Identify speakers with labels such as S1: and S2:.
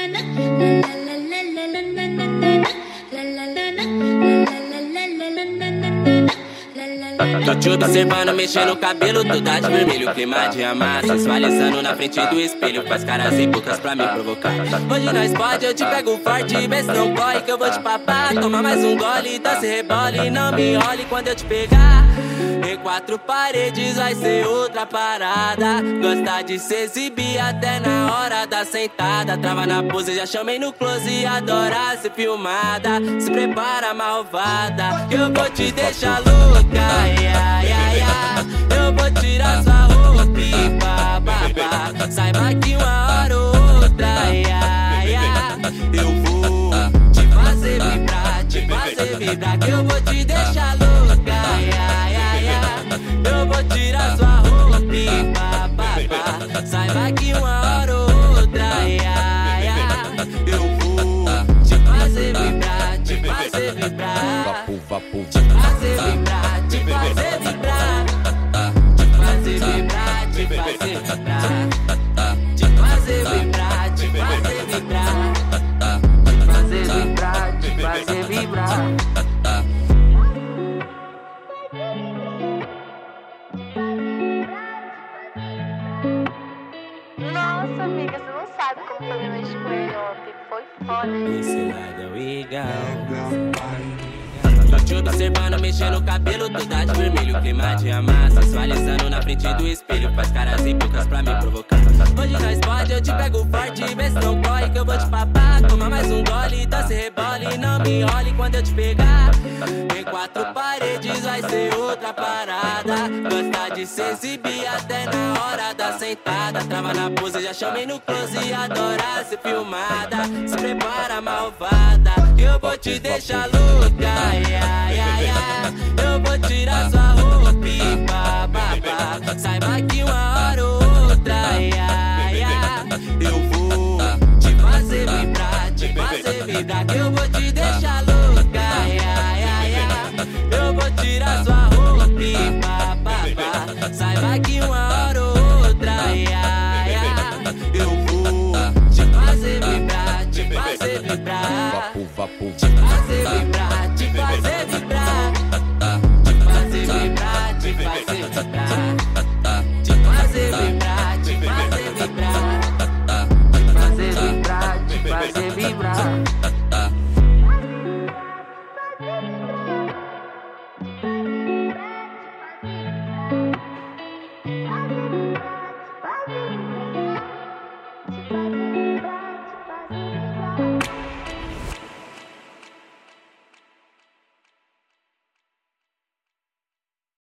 S1: Tô te observando, mexendo o cabelo, toda de vermelho, clima de amar, sensualizando na frente do espelho, faz caras e bocas pra me provocar. Hoje nós pode, eu te pego forte, vê se não corre que eu vou te papar. Toma mais um gole, dança e rebole, não me olhe quando eu te pegar. Em quatro paredes vai ser outra parada. Gosta de se exibir até na hora da sentada. Trava na pose, já chamei no close, adora ser filmada. Se prepara, malvada, que eu vou te deixar louca. Eu vou tirar sua roupa e babá. Saiba que uma hora ou outra eu vou te fazer vibrar, que eu vou te deixar louca. Eu vou tirar sua roupa e babá. Saiba que uma hora ou outra eu vou te fazer vibrar, te fazer vibrar, te fazer vibrar, te fazer vibrar, te fazer vibrar, te fazer vibrar, te fazer vibrar, te fazer vibrar, te fazer vibrar, te fazer vibrar.
S2: Nossa, amiga, você não sabe como foi minha noite com ele ontem. Foi foda.
S1: Esse lado legal. Tô te observando, mexendo o cabelo, toda de vermelho, clima de amar, sensualizando na frente do espelho, faz caras e bocas pra me provocar. Hoje nós pode, eu te pego forte, vê se não corre que eu vou te papar. Toma mais um gole, dança e rebole, não me olhe quando eu te pegar. Em quatro paredes vai ser outra parada. Gosta de se exibir até na hora da sentada. Trava na pose, já chamei no close, adora ser filmada. Se prepara, malvada, que eu vou te deixar louca. Eu vou tirar sua roupa e babá. Saiba que uma hora ou outra eu vou te fazer vibrar, que eu vou